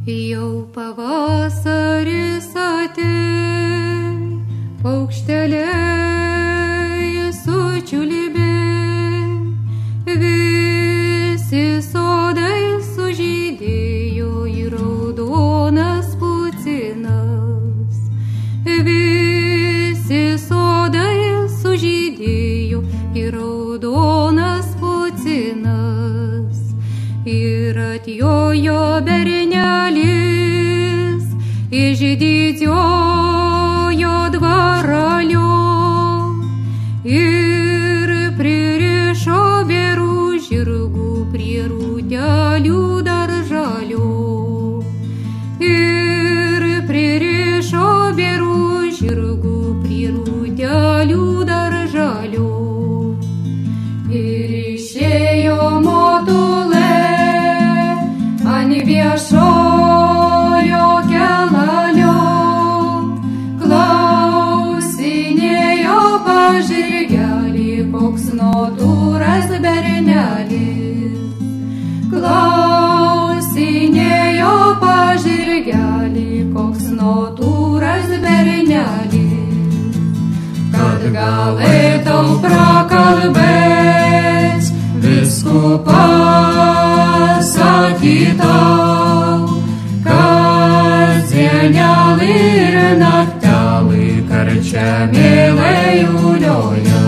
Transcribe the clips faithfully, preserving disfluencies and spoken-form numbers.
Jau pavasaris atėjo, paukšteliai sučiulbė, visi sodai sužydėjo į raudonas pucinas. Visi sodai sužydėjo į raudonas pucinas. Ir atjojo bernelis iš didžiojo dvaralio ir pririšo berų žirgų prie rūtelių daržalio. Ir pririšo berų žirgų prie rūtelių daržalio. Ir išėjo motulė ant viešojo kelalio, klausinėjo pažirgelį, koks notūras bernelis. Klausinėjo pažirgelį, koks notūras bernelis. Kad galėtų prakalbėt viskupa sakytau, kasdienelį ir naktelį karčiamėlai ulioja.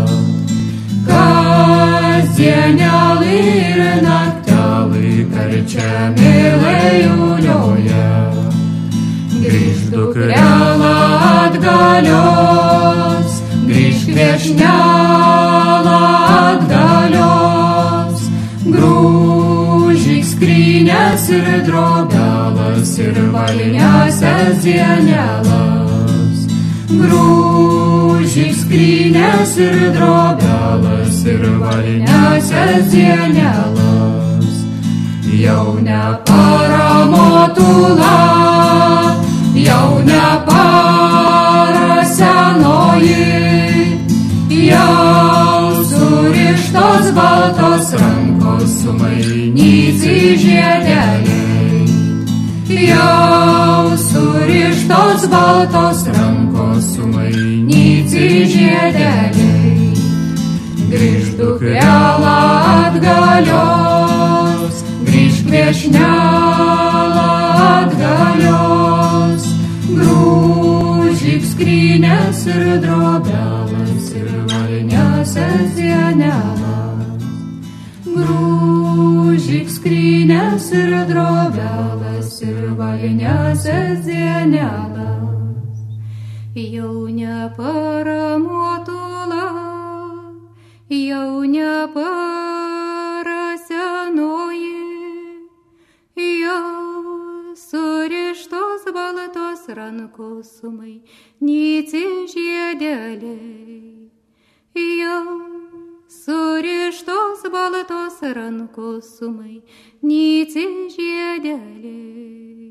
Kasdienelį ir naktelį karčiamėlai ulioja. Grįžk dukrelą atgalios, grįžk viešnelą atgalios, grūžyk skrynės ir drobelas ir valniasias dienelas. Grūžyk skrynės ir drobelas ir valniasias dienelas. Jau ne para motula, jau ne para senoji, jau surištos baltos rankos sumainyti žiedeliai. Jau surištos baltos rankos sumainyti žiedeliai. Grįžk dukrelą atgalios, grįžk viešnelą atgalios, grūžyk skrynės ir drobelas ir valniasias dienelas. Grūžyk skrynės ir drobelas ir valniasias dienelas. Jau ne para motula, jau ne para senoji, jau surištos baltos rankos sumainyti žiedeliai. Jau surištos baltos rankos sumainyti žiedeliai.